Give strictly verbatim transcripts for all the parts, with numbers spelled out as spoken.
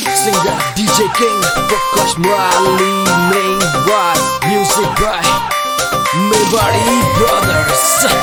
Singer D J King Prakash Murali main voice music by Mewari Brothers.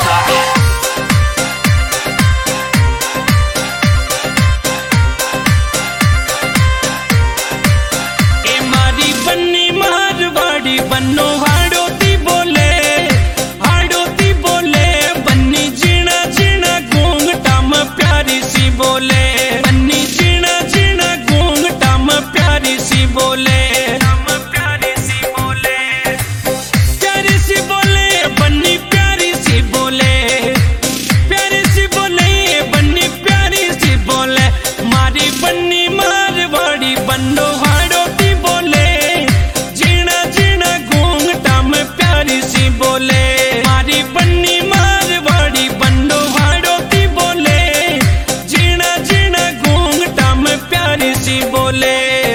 बन्नो Hadoti बोले हाड़ोती बोले बन्नी जीना जीना घूंघटा में प्यारी सी बोले बन्नी जीना जीना घूंघटा में प्यारी सी बोले प्यारी सी बोले प्यारी सी बोले बन्नी प्यारी सी बोले प्यारी सी बोले बन्नी प्यारी सी बोले मारी बन्नी मारवाड़ी बन्नो हाड़ोती बोले प्यारी सी बोले मारी बन्नी मारवाड़ी बन्नो हाड़ोती बोले जीना जीना घूंघटा में प्यारी सी बोले।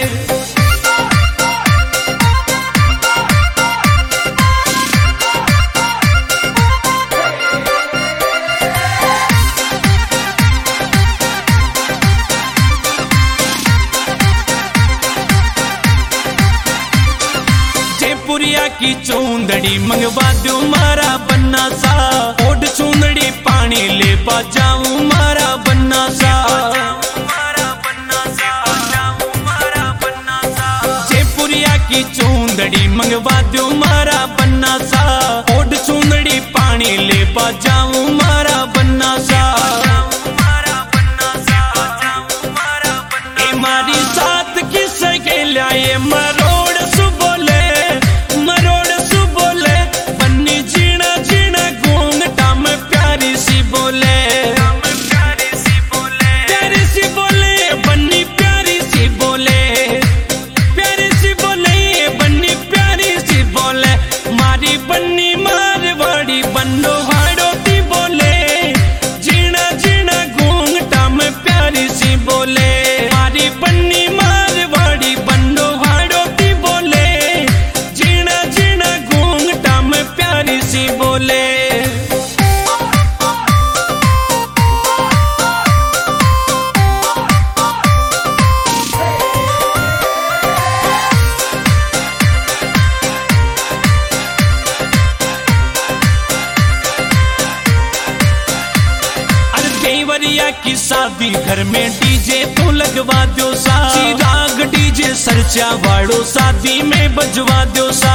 जयपुरिया की चूंदड़ी मंगवा दो मारा बन्ना सा ओढ़ चूंदड़ी पानी ले जाऊं मारा बन्ना सा जयपुरिया की चूंदड़ी मंगवा दो मारा बन्ना सा ओढ़ चूंदड़ी पानी ले जाऊं मारा बन्ना सा ए मारी साथ किसे के लाए मरोड़ सुबोले प्यारी सी बोले प्यारी सी बोले बन्नी प्यारी सी बोले प्यारी सी बोले बन्नी प्यारी सी बोले मारी बन्नी मारवाड़ी बन्नो हाड़ोती बोले जीना जीना घूंघटा में प्यारी सी बोले मारी बन्नी मारवाड़ी बन्नो हाड़ोती बोले जीना जीना घूंघटा में प्यारी सी बोले। देवरिया की शादी घर में डीजे तो लगवा दो सा राग डीजे सरचा वाड़ो शादी में बजवा दो सा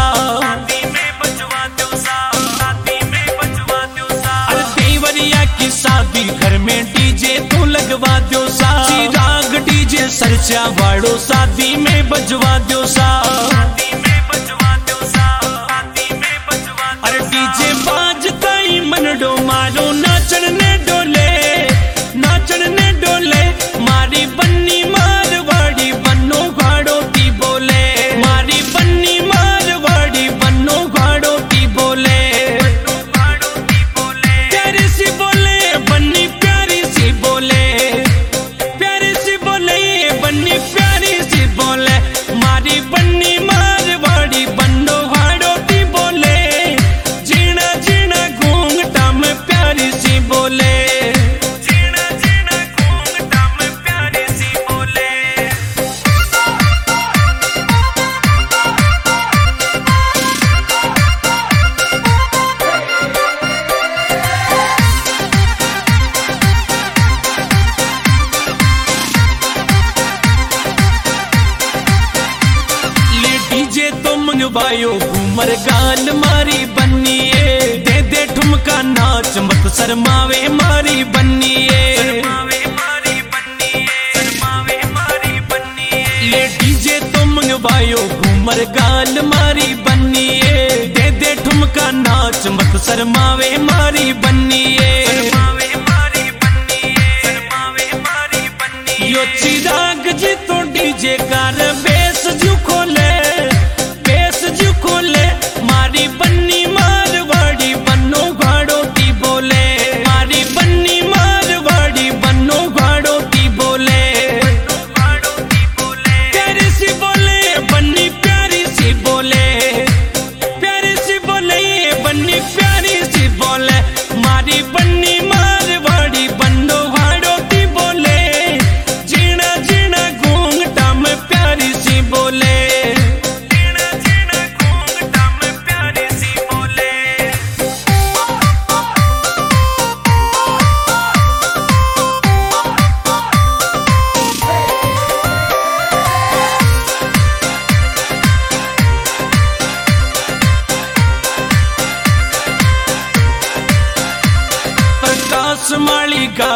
देवरिया की शादी घर में डीजे तो लगवा दो सा राग डीजे सरचा वाड़ो शादी में बजवा दो सा अरे डीजे बाजता ही मनडो मारो नाचन ने डोले नाचन ने डोले मारी बन्नी मारवाड़ी बन्नो हाड़ोती बोले मारी बन्नी मारवाड़ी बन्नो हाड़ोती बोले प्यारी सी बोले बन्नी प्यारी सी बोले प्यारी सी बोले बन्नी प्यारी सी बोले मारी बन्नी मारवाड़ी बन्नो हाड़ोती बोले जीना जीना घूंघटा में प्यारी सी बोले मंगवायो घूमर गाल मारी बन्नीए दे दे ठुमका नाच मत शर्मावे मारी बन्नीए ले डीजे तो मंगवायो घूमर गाल मारी बन्नीए दे दे ठुमका नाच मत शर्मावे मारी बन्नीए यो चिराग जी तो डीजे कार बेस जू खोले खोले मारी बन्नी मारवाड़ी बन्नो हाड़ोती बोले मारी बन्नी मारवाड़ी बन्नो हाड़ोती बोले प्यारी सी बोले बन्नी प्यारी सी बोले प्यारी सी बोले बन्नी प्यारी सी बोले मारी बन्नी मारवाड़ी बन्नो हाड़ोती बोले जीना जीना घूंघटा में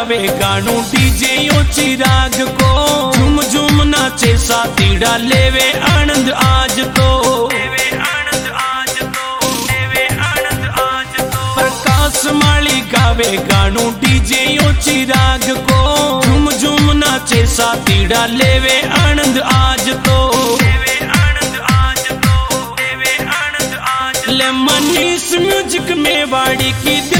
गावे गानू डीजे यो चिराग को, झूम झूम नाचे सातीड़ा लेवे आनंद आज तो, लेवे आनंद आज तो, लेवे आनंद आज तो। प्रकाश माली गावे गानू डीजे यो चिराग को, झूम झूम नाचे सातीड़ा लेवे आनंद आज तो, लेवे आनंद आज तो, लेवे आनंद आज। ले मनीष म्यूजिक मेवाड़ी की